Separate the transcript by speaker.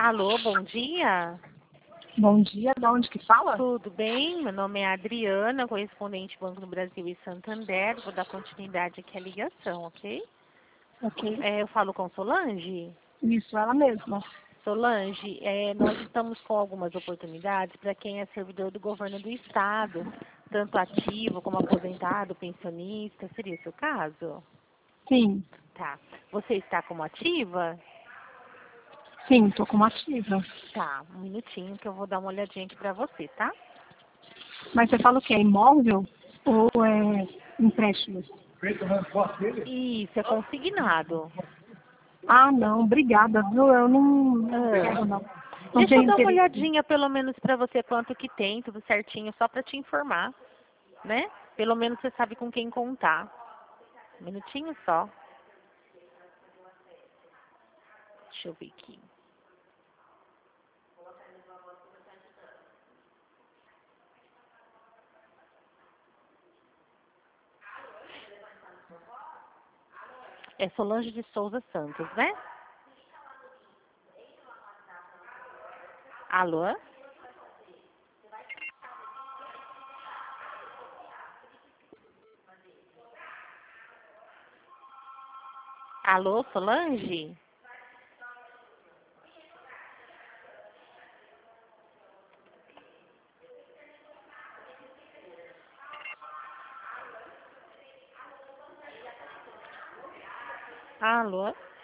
Speaker 1: Alô, bom dia.
Speaker 2: Bom dia, de onde que fala?
Speaker 1: Tudo bem? Meu nome é Adriana, correspondente Banco do Brasil e Santander. Vou dar continuidade aqui à ligação, ok?
Speaker 2: Ok.
Speaker 1: Eu falo com Solange.
Speaker 2: Isso, ela mesma.
Speaker 1: Solange, nós estamos com algumas oportunidades para quem é servidor do governo do estado, tanto ativo como aposentado, pensionista. Seria o seu caso?
Speaker 2: Sim,
Speaker 1: Tá. Você está como ativa?
Speaker 2: sim, tô como ativa.
Speaker 1: Tá, um minutinho que eu vou dar uma olhadinha aqui para você, tá?
Speaker 2: Mas você fala o que? É imóvel ou é empréstimo?
Speaker 1: Isso, é consignado.
Speaker 2: Ah, não, obrigada, viu? Eu não
Speaker 1: Ah.
Speaker 2: quero, não. Não
Speaker 1: Deixa eu
Speaker 2: tenho
Speaker 1: dar uma
Speaker 2: interesse.
Speaker 1: olhadinha pelo menos para você quanto que tem, tudo certinho, só para te informar, né? Pelo menos você sabe com quem contar. Um minutinho só. Deixa eu ver aqui. É Solange de Souza Santos, né? Alô? Alô, Solange? Alô?